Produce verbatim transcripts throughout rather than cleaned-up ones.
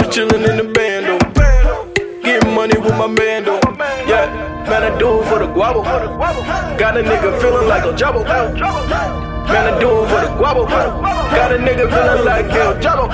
was chillin' in the bando, getting money with my man though. Yeah, man, I do it for the guabo. Got a nigga feeling like a jabbo. Man, I do it for the guabo. Got a nigga feeling like El Jabbo.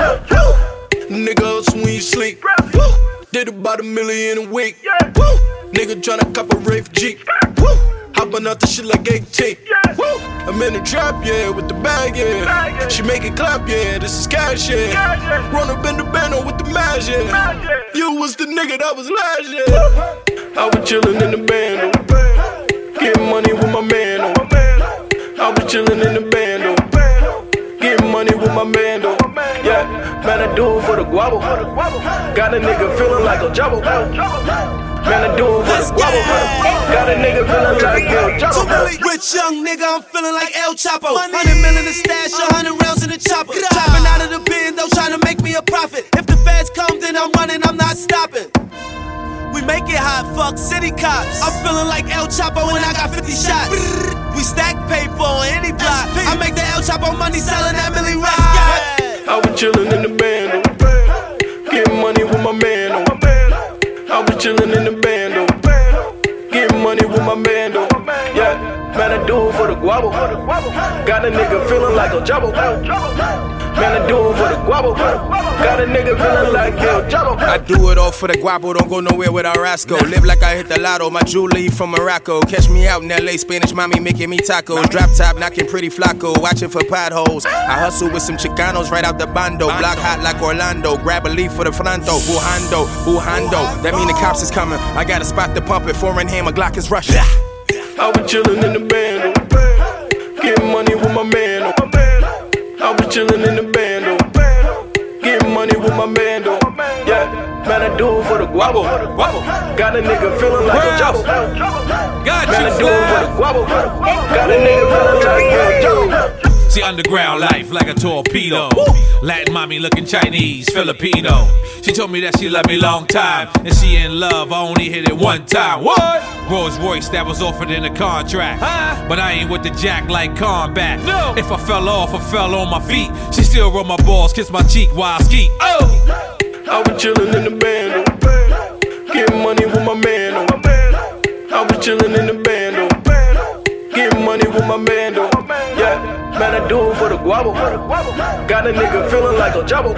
Nigga else when you sleep. Did about a million a week. Nigga tryna cop a Wraith Jeep. Hopping out the shit like eighteen. I'm in the trap, yeah, with the bag, yeah. She make it clap, yeah, this is cash, yeah. Run up in the bando with the mash, yeah. You was the nigga that was last, yeah. I was chillin' in the bando, getting money with my man, oh. I was chillin' in the bando, getting money with my man, though. Yeah, man, I do it for the guabo. Got a nigga feeling like a jabbo. Man, I do it for the guabo. Got a nigga feeling like El Jabbo. Rich young nigga, I'm feeling like El Chapo. Hundred mil in the stash, a hundred rounds in the chopper. Chopping out of the bin, though, trying to make me a profit. If the feds come, then I'm running, I'm not stopping. We make it hot, fuck city cops. I'm feeling like El Chapo when I got fifty shots. We stack paper on any block. I make the El Chapo money selling that Millie Rock. I was chillin' in the bando, getting money with my man, oh. I was chillin' in the bando, getting money with my man, though. Yeah, man, I do it for the guabo. Got a nigga feeling like a jabbo. Man, I do it for the guabo. Got a nigga feeling like El Jabbo. I do it all for the guabo, don't go nowhere without Rasco. Live like I hit the lotto, my Julie from Morocco. Catch me out in L A, Spanish mommy making me tacos. Drop top, knocking pretty flaco, watching for potholes. I hustle with some Chicanos right out the bando. Block hot like Orlando, grab a leaf for the Franto. Bujando, bujando, that mean the cops is coming. I gotta spot the puppet, foreign hand, my Glock is rushing. I was chillin' in the bando, getting money with my man, oh. I was chillin' in the bando, getting money with my man, though. Yeah, man, I do it for the guabo. Got a nigga feeling like a jabbo. Man, I do it for the guabo. Got a nigga feeling like El Jabbo. See, underground life like a torpedo. Latin mommy looking Chinese, Filipino. She told me that she loved me long time, and she in love, I only hit it one time. What? Rolls Royce that was offered in a contract. Huh? But I ain't with the jack like combat. No. If I fell off, I fell on my feet. She still roll my balls, kiss my cheek while I ski. Oh! I was chillin' in the bando, getting money with my man, oh. I was chillin' in the bando, getting money with my man, though. Yeah, man, I do it for the guabo. Got a nigga feeling like a jabbo.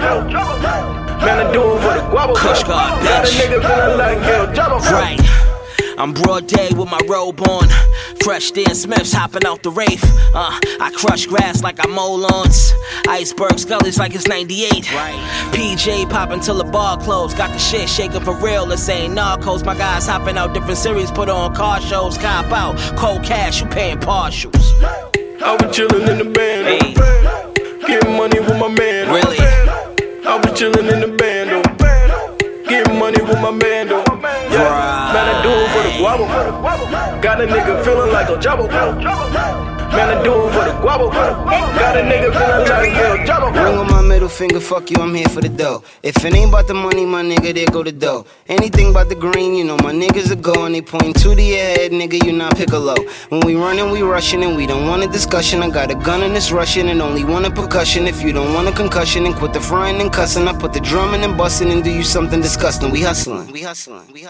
Man, I do it for the guabo. Got a nigga feeling like El Jabbo. Right. I'm broad day with my robe on. Fresh Dan Smiths hopping out the Wraith. Uh, I crush grass like I mow lawns. Iceberg scullies like it's ninety-eight. Right. P J popping till the bar closed. Got the shit shaking for real. This ain't narcos. My guys hopping out different series. Put on car shows. Cop out. Cold cash. You paying partials. I was chillin' in the bando, hey. Getting money with my man. Really? I was chillin' in the bando, getting money with my man, though. Yeah, right. Man, I do it for the guabo. Got a nigga feeling like a jabbo. Man, I do it for the guabo. Got a nigga feeling like El Jabbo. Ring on my middle finger, fuck you, I'm here for the dough. If it ain't about the money, my nigga, there go the dough. Anything about the green, you know my niggas are going. They pointing two to your head, nigga, you not Piccolo. When we running, we rushing, and we don't want a discussion. I got a gun and it's rushing, and only want a percussion. If you don't want a concussion, then quit the frying and cussing. I put the drumming and busting and do you something disgusting. We hustling. We hustling. We hustling.